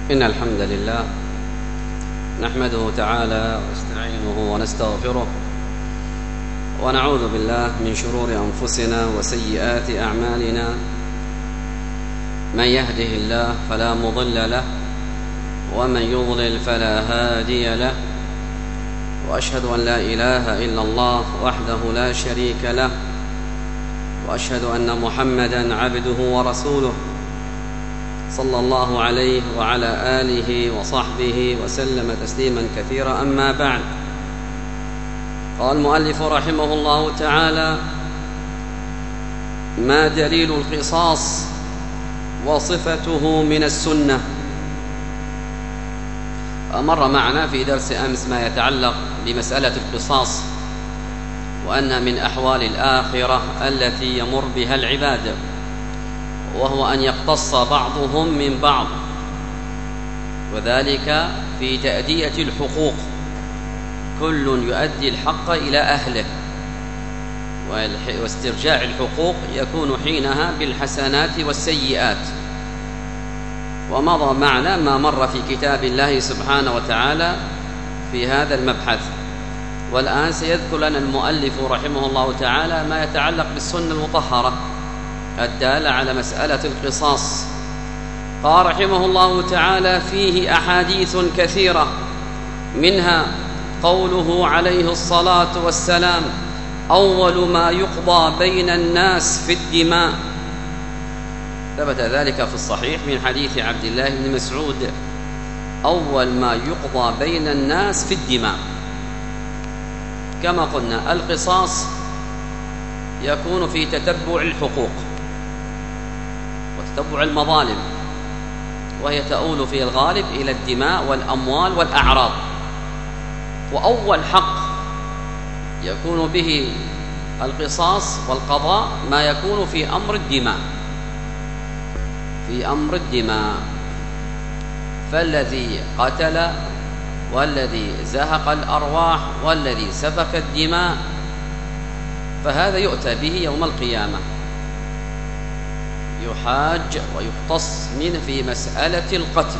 إن الحمد لله نحمده تعالى ونستعينه ونستغفره ونعوذ بالله من شرور أنفسنا وسيئات أعمالنا. من يهده الله فلا مضل له ومن يضلل فلا هادي له، وأشهد أن لا إله إلا الله وحده لا شريك له، وأشهد أن محمدًا عبده ورسوله صلى الله عليه وعلى آله وصحبه وسلم تسليما كثيرا. أما بعد، قال المؤلف رحمه الله تعالى: ما دليل القصاص وصفته من السنة؟ مر معنا في درس أمس ما يتعلق بمسألة القصاص، وأن من أحوال الآخرة التي يمر بها العباد، وهو أن يقتص بعضهم من بعض، وذلك في تأدية الحقوق، كل يؤدي الحق إلى أهله، واسترجاع الحقوق يكون حينها بالحسنات والسيئات. ومضى معنا ما مر في كتاب الله سبحانه وتعالى في هذا المبحث، والآن سيذكر لنا المؤلف رحمه الله تعالى ما يتعلق بالسنة المطهرة الدالة على مسألة القصاص. قال رحمه الله تعالى: فيه أحاديث كثيرة، منها قوله عليه الصلاة والسلام: أول ما يقضى بين الناس في الدماء. ثبت ذلك في الصحيح من حديث عبد الله بن مسعود: أول ما يقضى بين الناس في الدماء. كما قلنا، القصاص يكون في تتبع الحقوق وتتبع المظالم، وهي تؤول في الغالب إلى الدماء والأموال والأعراض. وأول حق يكون به القصاص والقضاء ما يكون في أمر الدماء، في أمر الدماء. فالذي قتل والذي زهق الأرواح والذي سفك الدماء، فهذا يؤتى به يوم القيامة، يحاج ويقتص منه في مسألة القتل.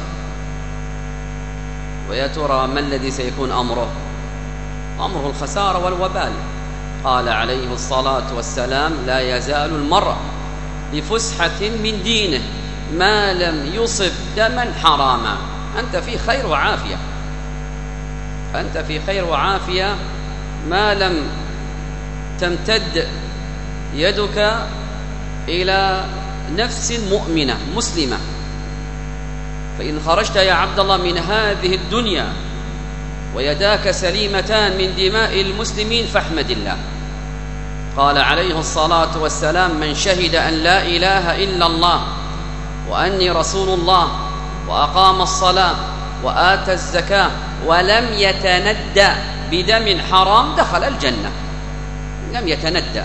ويا ترى ما الذي سيكون أمره؟ أمره الخسارة والوبال. قال عليه الصلاة والسلام: لا يزال المرء بفسحة من دينه ما لم يصب دما حراما. أنت في خير وعافية، أنت في خير وعافية ما لم تمتد يدك إلى نفس مؤمنة مسلمة. فإن خرجت يا عبد الله من هذه الدنيا ويداك سليمتان من دماء المسلمين فاحمد الله. قال عليه الصلاة والسلام: من شهد أن لا إله إلا الله وأني رسول الله وأقام الصلاة وآتى الزكاة ولم يتندى بدم حرام دخل الجنة. لم يتندى،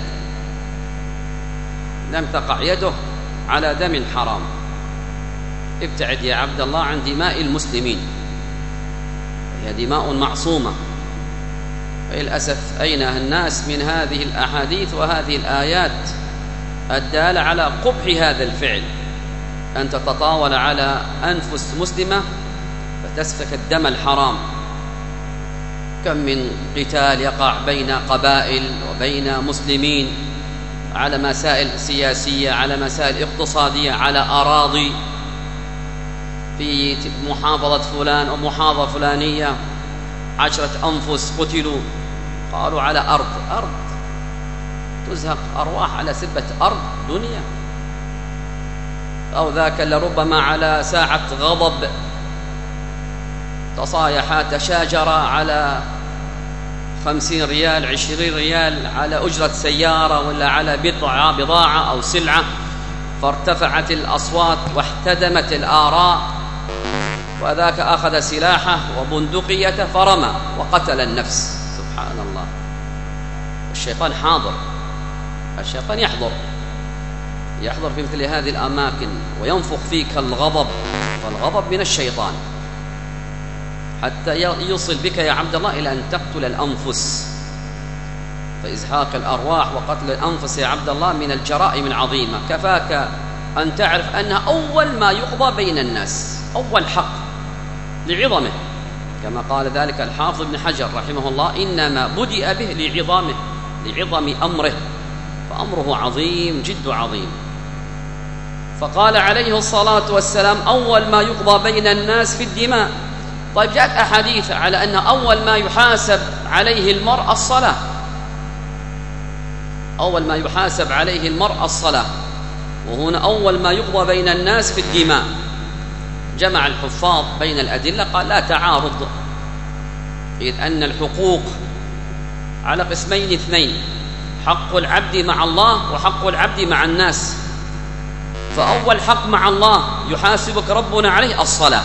لم تقع يده على دم حرام. ابتعد يا عبد الله عن دماء المسلمين، هي دماء معصومة. للأسف أين الناس من هذه الأحاديث وهذه الآيات الدالة على قبح هذا الفعل، أن تتطاول على أنفس مسلمة فتسفك الدم الحرام. كم من قتال يقع بين قبائل وبين مسلمين على مسائل سياسية، على مسائل اقتصادية، على أراضي، في محافظة فلان أو محافظة فلانية 10 أنفس قتلوا، قالوا على أرض تزهق أرواح على سبة أرض دنيا، أو ذاك لربما على ساعة غضب تصايحا تشاجرا على 50 ريال 20 ريال على أجرة سيارة ولا على بضاعة أو سلعة، فارتفعت الأصوات واحتدمت الآراء، وذاك أخذ سلاحه وبندقيته فرمى وقتل النفس. سبحان الله. الشيطان حاضر، الشيطان يحضر في مثل هذه الأماكن وينفخ فيك الغضب، والغضب من الشيطان حتى يصل بك يا عبد الله إلى أن تقتل الأنفس. فإزهاق الأرواح وقتل الأنفس يا عبد الله من الجرائم العظيمة. كفاك أن تعرف أنها أول ما يقضى بين الناس، أول حق لعظمه، كما قال ذلك الحافظ ابن حجر رحمه الله: إنما بدأ به لعظامه، لعظم أمره، فأمره عظيم جد عظيم. فقال عليه الصلاة والسلام: أول ما يقضى بين الناس في الدماء. طيب، جاءت أحاديث على أن أول ما يحاسب عليه المرء الصلاة، أول ما يحاسب عليه المرء الصلاة، وهنا أول ما يقضى بين الناس في الدماء. جمع الحفاظ بين الأدلة، قال: لا تعارض، إذ أن الحقوق على قسمين اثنين: حق العبد مع الله وحق العبد مع الناس. فأول حق مع الله يحاسبك ربنا عليه الصلاة،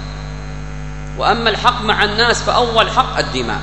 وأما الحق مع الناس فأول حق الدماء.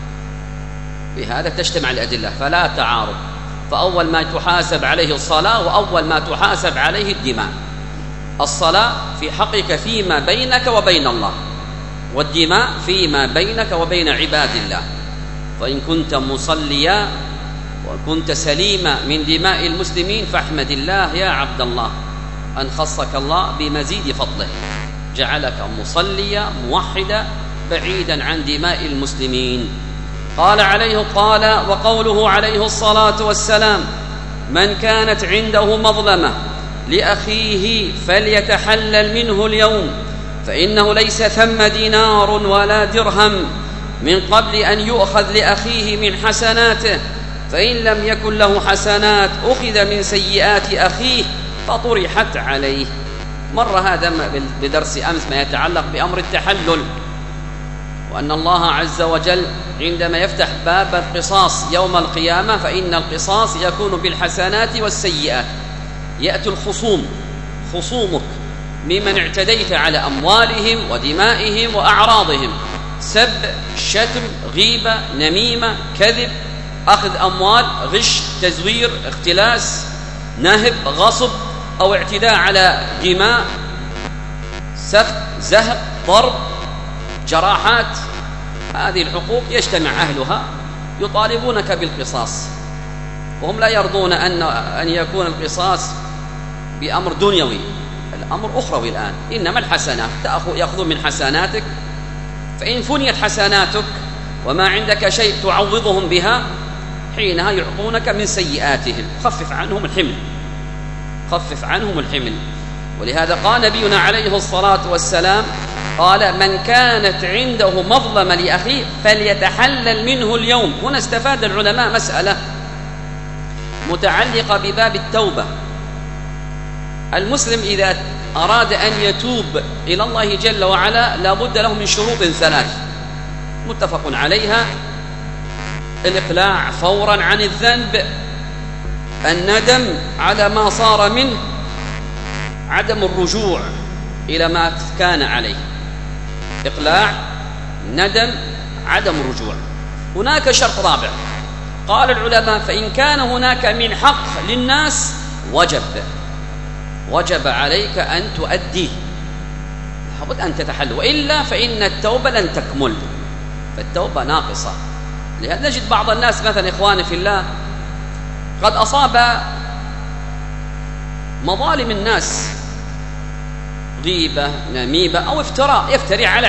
بهذا تجتمع الأدلة، فلا تعارض، فأول ما تحاسب عليه الصلاة، وأول ما تحاسب عليه الدماء. الصلاة في حقك فيما بينك وبين الله، والدماء فيما بينك وبين عباد الله. فإن كنت مصليا وكنت سليما من دماء المسلمين فاحمد الله يا عبد الله أن خصك الله بمزيد فضله، جعلك مصليا موحدا بعيدا عن دماء المسلمين. قال وقوله عليه الصلاة والسلام: من كانت عنده مظلمة لأخيه فليتحلل منه اليوم، فإنه ليس ثم دينار ولا درهم من قبل أن يؤخذ لأخيه من حسناته، فإن لم يكن له حسنات أخذ من سيئات أخيه فطرحت عليه. مر هذا بدرس أمس ما يتعلق بأمر التحلل، وأن الله عز وجل عندما يفتح باب القصاص يوم القيامة فإن القصاص يكون بالحسنات والسيئات. يأتي خصومك ممن اعتديت على أموالهم ودمائهم وأعراضهم: سب، شتم، غيبة، نميمة، كذب، أخذ أموال، غش، تزوير، اختلاس، نهب، غصب، أو اعتداء على دماء، سفك، زهق، ضرب، جراحات. هذه الحقوق يجتمع أهلها يطالبونك بالقصاص، وهم لا يرضون أن يكون القصاص بأمر دنيوي، الأمر أخروي الآن. إنما الحسنات يأخذون من حسناتك، فإن فنيت حسناتك وما عندك شيء تعوضهم بها حينها يعطونك من سيئاتهم. خفف عنهم الحمل. ولهذا قال نبينا عليه الصلاة والسلام: قال: من كانت عنده مظلمة لأخيه فليتحلل منه اليوم. هنا استفاد العلماء مسألة متعلقة بباب التوبة. المسلم إذا أراد أن يتوب إلى الله جل وعلا لا بد له من شروط 3 متفق عليها: الإقلاع فورا عن الذنب، الندم على ما صار منه، عدم الرجوع إلى ما كان عليه. إقلاع، ندم، عدم الرجوع. هناك شرط رابع، قال العلماء: فإن كان هناك من حق للناس وجب عليك أن تؤديه، لابد أن تتحل، وإلا فإن التوبة لن تكمل، فالتوبة ناقصة. لهذا نجد بعض الناس مثلا إخواني في الله قد أصاب مظالم الناس، غيبة، نميمة، أو افتراء، يفتري على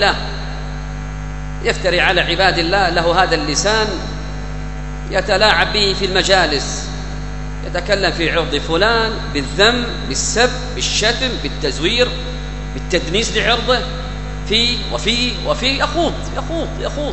عباد الله، له هذا اللسان يتلاعب به في المجالس، يتكلم في عرض فلان بالذم، بالسب، بالشتم، بالتزوير، بالتدنيس لعرضه، وفي يخوض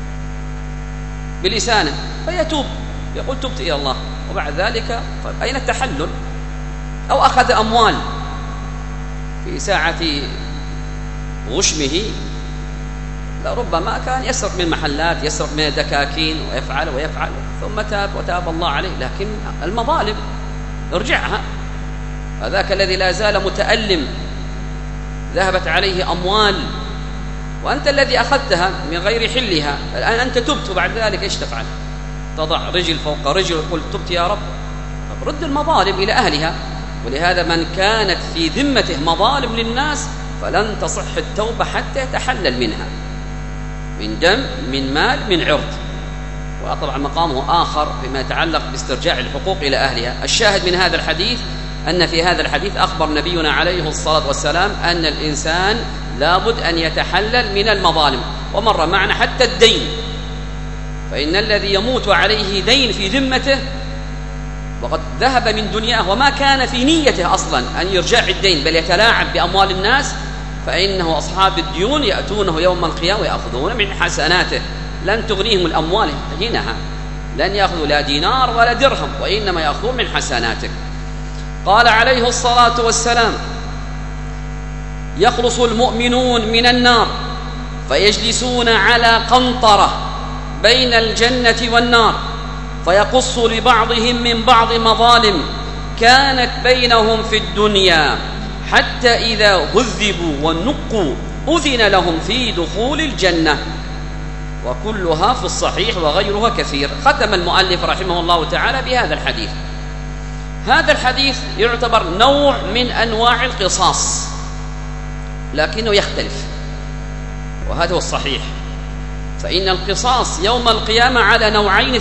بلسانه، فيتوب يقول: تبت إلى الله. وبعد ذلك أين التحلل؟ أو أخذ أموال في ساعة غشمه، لربما كان يسرق من محلات، يسرق من الدكاكين، ويفعل ثم تاب الله عليه. لكن المظالم ارجعها، هذاك الذي لا زال متألم، ذهبت عليه أموال وأنت الذي أخذتها من غير حلها، الآن أنت تبت، وبعد ذلك إيش تفعل؟ تضع رجل فوق رجل وتقول: تبت يا رب. رد المظالم إلى أهلها. ولهذا من كانت في ذمته مظالم للناس فلن تصح التوبة حتى يتحلل منها، من دم، من مال، من عرض. وطبعا مقامه آخر فيما يتعلق باسترجاع الحقوق إلى أهلها. الشاهد من هذا الحديث أن في هذا الحديث أخبر نبينا عليه الصلاة والسلام أن الإنسان لابد أن يتحلل من المظالم. ومر معنا حتى الدين، فإن الذي يموت عليه دين في ذمته وقد ذهب من دنياه وما كان في نيته أصلا أن يرجع الدين بل يتلاعب بأموال الناس، فإنه أصحاب الديون يأتونه يوم القيامة ويأخذون من حسناته، لن تغنيهم الأموال حينها، لن يأخذوا لا دينار ولا درهم، وإنما يأخذون من حسناتك. قال عليه الصلاة والسلام: يخلص المؤمنون من النار فيجلسون على قنطرة بين الجنة والنار، فيقص لبعضهم من بعض مظالم كانت بينهم في الدنيا، حتى إذا هذبوا ونقوا أذن لهم في دخول الجنة. وكلها في الصحيح وغيرها كثير. ختم المؤلف رحمه الله تعالى بهذا الحديث. هذا الحديث يعتبر نوع من أنواع القصاص، لكنه يختلف، وهذا هو الصحيح. فإن القصاص يوم القيامة على نوعين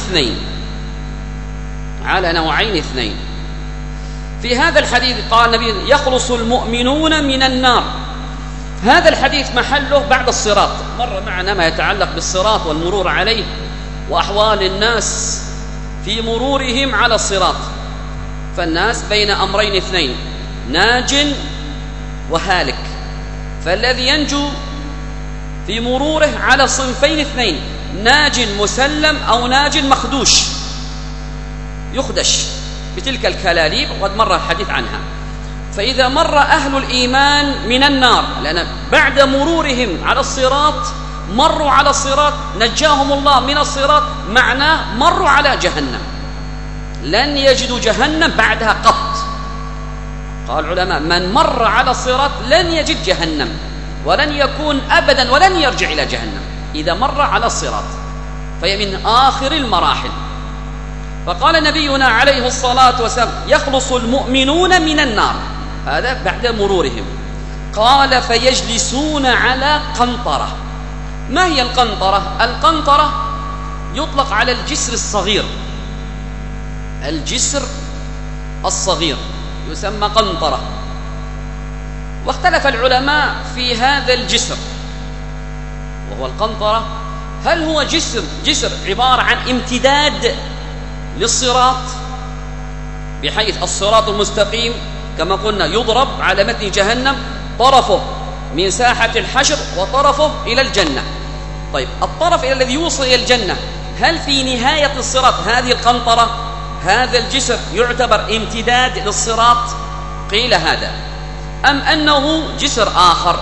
اثنين. في هذا الحديث قال النبي: يخلص المؤمنون من النار. هذا الحديث محله بعد الصراط، مر معنا ما يتعلق بالصراط والمرور عليه وأحوال الناس في مرورهم على الصراط. فالناس بين أمرين اثنين: ناج وهالك. فالذي ينجو في مروره على صنفين اثنين: ناج مسلم أو ناج مخدوش يخدش بتلك الكلاليب، وقد مر الحديث عنها. فإذا مر أهل الإيمان من النار، لأن بعد مرورهم على الصراط مروا على الصراط نجاهم الله من الصراط، معناه مروا على جهنم، لن يجدوا جهنم بعدها قط. قال العلماء: من مر على الصراط لن يجد جهنم، ولن يكون أبدا، ولن يرجع إلى جهنم إذا مر على الصراط، فهي من آخر المراحل. فقال نبينا عليه الصلاة والسلام: يخلص المؤمنون من النار، هذا بعد مرورهم. قال: فيجلسون على قنطرة. ما هي القنطرة؟ القنطرة يطلق على الجسر الصغير، الجسر الصغير يسمى قنطرة. واختلف العلماء في هذا الجسر وهو القنطرة، هل هو جسر عبارة عن امتداد للصراط، بحيث الصراط المستقيم كما قلنا يضرب على متن جهنم، طرفه من ساحة الحشر وطرفه إلى الجنة. طيب، الطرف إلى الذي يوصل إلى الجنة، هل في نهاية الصراط هذه القنطرة، هذا الجسر يعتبر امتداد للصراط؟ قيل هذا، أم أنه جسر آخر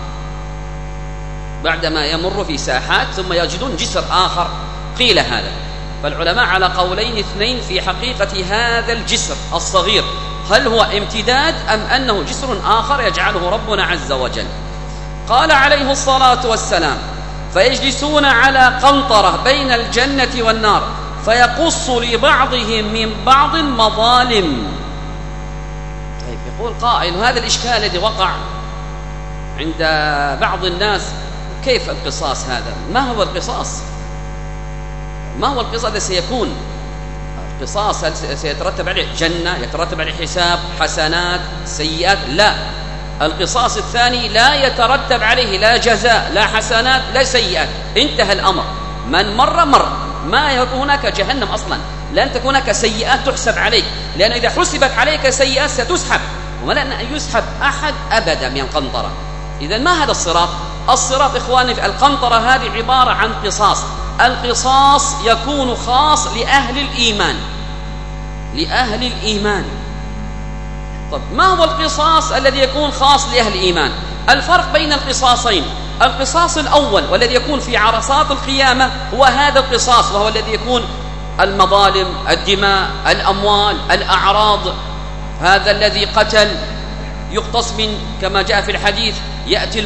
بعدما يمر في ساحات ثم يجدون جسر آخر؟ قيل هذا. فالعلماء على قولين اثنين في حقيقة هذا الجسر الصغير، هل هو امتداد أم أنه جسر آخر يجعله ربنا عز وجل. قال عليه الصلاة والسلام: فيجلسون على قنطرة بين الجنة والنار، فيقص لبعضهم من بعض مظالم. طيب، يقول قائل: هذا الإشكال الذي وقع عند بعض الناس، كيف القصاص هذا؟ ما هو القصاص؟ ما هو القصاص الذي سيكون؟ القصاص سيترتب عليه جنة، يترتب عليه حساب، حسنات، سيئات؟ لا، القصاص الثاني لا يترتب عليه لا جزاء لا حسنات لا سيئات، انتهى الأمر، من مر مر، ما يكون هناك جهنم أصلا، لن تكون هناك سيئات تحسب عليك، لأن إذا حسبت عليك سيئات ستسحب، ولن يسحب أحد أبدا من القنطرة. إذن ما هذا الصراط؟ الصراط إخواني في القنطرة هذه عبارة عن قصاص. القصاص يكون خاص لأهل الإيمان، لأهل الإيمان. طب ما هو القصاص الذي يكون خاص لأهل الإيمان؟ الفرق بين القصاصين: القصاص الأول والذي يكون في عرصات القيامة هو هذا القصاص، وهو الذي يكون المظالم، الدماء، الأموال، الأعراض. هذا الذي قتل يقتص من، كما جاء في الحديث، يأتي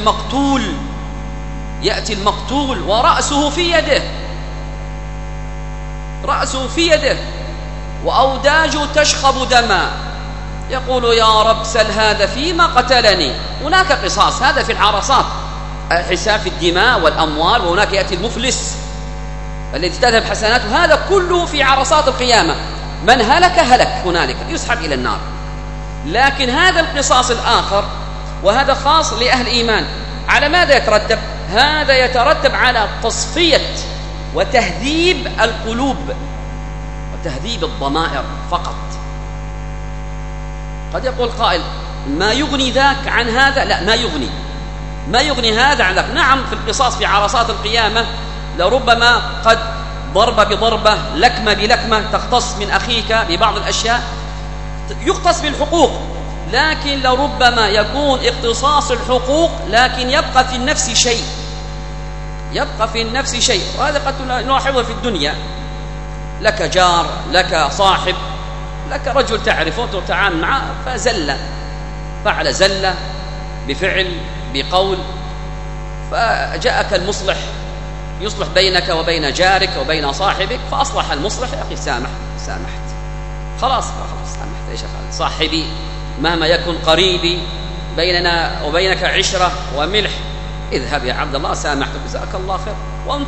المقتول ورأسه في يده، رأسه في يده وأوداجه تشخب دما، يقول: يا رب سل هذا فيما قتلني. هناك قصاص، هذا في العرصات، حساب في الدماء والأموال. وهناك يأتي المفلس الذي تذهب حسناته، هذا كله في عرصات القيامة. من هلك هنالك، يسحب إلى النار. لكن هذا القصاص الآخر، وهذا خاص لأهل الإيمان، على ماذا يترتب؟ هذا يترتب على تصفية وتهذيب القلوب وتهذيب الضمائر فقط. قد يقول قائل: ما يغني ذاك عن هذا؟ لا، ما يغني هذا عن ذاك. نعم، في القصاص في عرصات القيامة لربما قد ضربة بضربة، لكمة بلكمة تقتص من أخيك ببعض الأشياء، يقتص بالحقوق، لكن لربما يكون اقتصاص الحقوق لكن يبقى في النفس شيء، وهذا قد نلاحظه في الدنيا. لك جار، لك صاحب، لك رجل تعرفه وتتعامل معه، فعل زلة بفعل بقول، فجاءك المصلح يصلح بينك وبين جارك وبين صاحبك، فأصلح المصلح: يا أخي سامحت، خلاص سامحت، إيش أفعل؟ صاحبي مهما يكن قريبي، بيننا وبينك عشرة وملح، اذهب يا عبد الله، سامحتك، جزاك الله خير،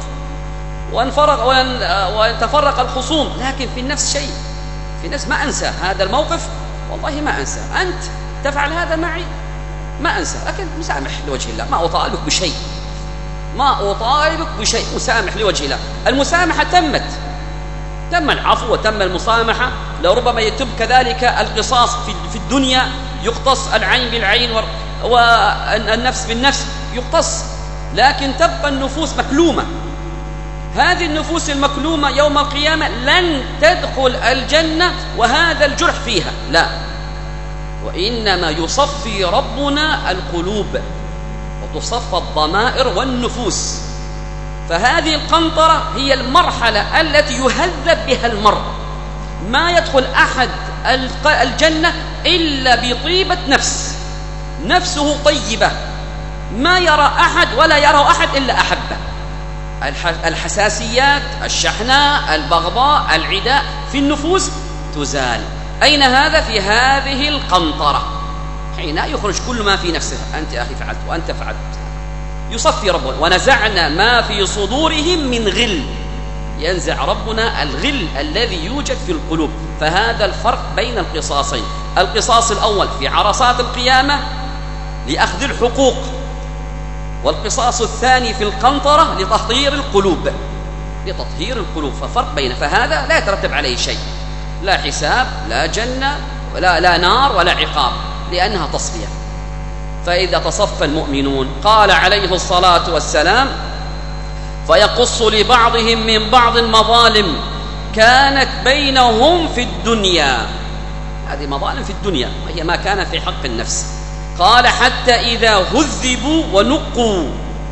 وتفرق الخصوم. لكن في النفس شيء، في النفس ما أنسى هذا الموقف، والله ما أنسى، أنت تفعل هذا معي ما أنسى، لكن مسامح لوجه الله، ما أطالبك بشيء، مسامح لوجه الله. المسامحة تم العفو وتم المسامحة. لربما يتم كذلك القصاص في الدنيا، يقتص العين بالعين والنفس بالنفس يقتص، لكن تبقى النفوس مكلومة. هذه النفوس المكلومة يوم القيامة لن تدخل الجنة وهذا الجرح فيها، لا، وإنما يصفي ربنا القلوب وتصفى الضمائر والنفوس. فهذه القنطرة هي المرحلة التي يهذب بها المرء. ما يدخل أحد الجنة إلا بطيبة نفسه طيبة، ما يرى أحد ولا يرى أحد إلا أحبه. الحساسيات، الشحناء، البغضاء، العداء في النفوس تزال. أين هذا؟ في هذه القنطرة، حين يخرج كل ما في نفسه، أنت يا أخي فعلت وأنت فعلت، يصفي ربنا: ونزعنا ما في صدورهم من غل. ينزع ربنا الغل الذي يوجد في القلوب. فهذا الفرق بين القصاصين. القصاص الأول في عرصات القيامة لأخذ الحقوق، والقصاص الثاني في القنطرة لتطهير القلوب. ففرق بين، فهذا لا يترتب عليه شيء، لا حساب، لا جنة، لا نار، ولا عقاب، لأنها تصفية. فإذا تصفى المؤمنون، قال عليه الصلاة والسلام: فيقص لبعضهم من بعض مظالم كانت بينهم في الدنيا. هذه مظالم في الدنيا، وهي ما كان في حق النفس. قال: حتى إذا هذبوا ونقوا،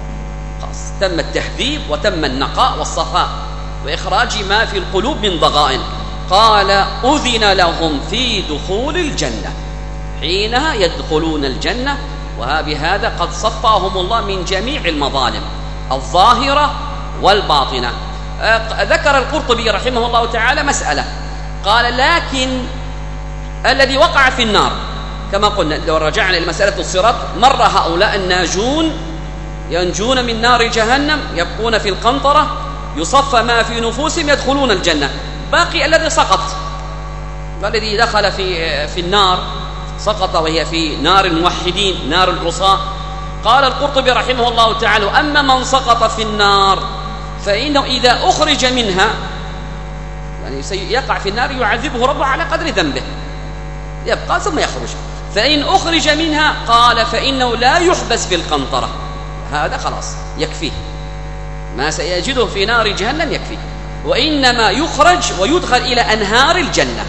تم التهذيب وتم النقاء والصفاء وإخراج ما في القلوب من ضغائن. قال: أذن لهم في دخول الجنة. حينها يدخلون الجنة، وبهذا قد صفاهم الله من جميع المظالم الظاهرة والباطنة. ذكر القرطبي رحمه الله تعالى مسألة، قال: لكن الذي وقع في النار، كما قلنا لو رجعنا لمسألة الصراط، مر هؤلاء الناجون ينجون من نار جهنم، يبقون في القنطرة، يصفى ما في نفوسهم، يدخلون الجنة. باقي الذي سقط، والذي دخل في النار سقط، وهي في نار الموحدين، نار العصاة. قال القرطبي رحمه الله تعالى: أما من سقط في النار فإنه إذا أخرج منها، يعني سيقع في النار، يعذبه ربه على قدر ذنبه، يبقى ثم يخرج. فإن أخرج منها، قال: فإنه لا يحبس في القنطرة، هذا خلاص يكفيه، ما سيجده في نار جهنم يكفيه، وإنما يخرج ويدخل إلى أنهار الجنة،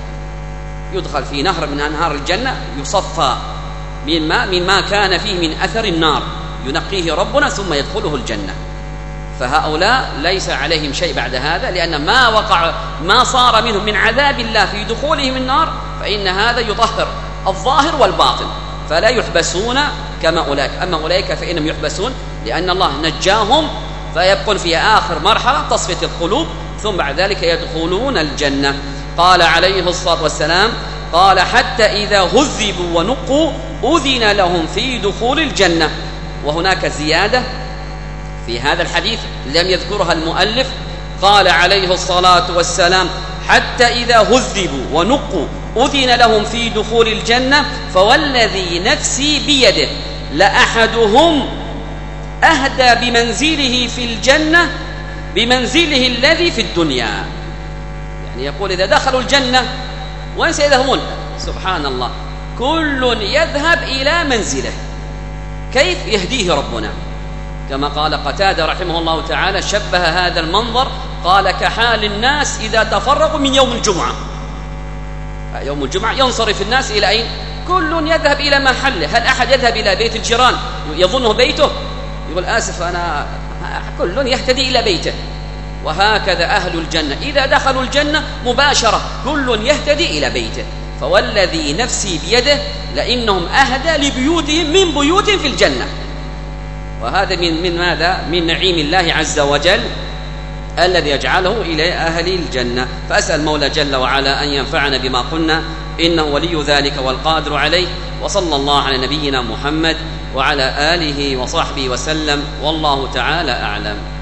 يدخل في نهر من أنهار الجنة، يصفى مما كان فيه من أثر النار، ينقيه ربنا ثم يدخله الجنة. فهؤلاء ليس عليهم شيء بعد هذا، لأن ما صار منهم من عذاب الله في دخولهم النار، فإن هذا يطهر الظاهر والباطن، فلا يحبسون كما أولئك. أما أولئك فإنهم يحبسون، لأن الله نجاهم، فيبقون في آخر مرحلة تصفية القلوب، ثم بعد ذلك يدخلون الجنة. قال عليه الصلاة والسلام: قال: حتى إذا هذبوا ونقوا أذن لهم في دخول الجنة. وهناك زيادة في هذا الحديث لم يذكرها المؤلف. قال عليه الصلاة والسلام: حتى إذا هذبوا ونقوا أذن لهم في دخول الجنة، فوالذي نفسي بيده لأحدهم أهدى بمنزله في الجنة بمنزله الذي في الدنيا. يعني يقول إذا دخلوا الجنة وين سيذهبون؟ سبحان الله، كل يذهب إلى منزله. كيف يهديه ربنا؟ كما قال قتادة رحمه الله تعالى، شبه هذا المنظر قال كحال الناس إذا تفرغوا من يوم الجمعة. يوم الجمعة ينصرف الناس إلى أين؟ كل يذهب إلى محله. هل أحد يذهب إلى بيت الجيران يظنه بيته؟ يقول آسف أنا، كل يهتدي إلى بيته. وهكذا أهل الجنة إذا دخلوا الجنة مباشرة كل يهتدي إلى بيته. فوالذي نفسي بيده لإنهم أهدى لبيوتهم من بيوت في الجنة. وهذا من ماذا؟ من نعيم الله عز وجل الذي يجعله إلى أهل الجنة. فأسأل المولى جل وعلا أن ينفعنا بما قلنا، إنه ولي ذلك والقادر عليه. وصلى الله على نبينا محمد وعلى آله وصحبه وسلم، والله تعالى أعلم.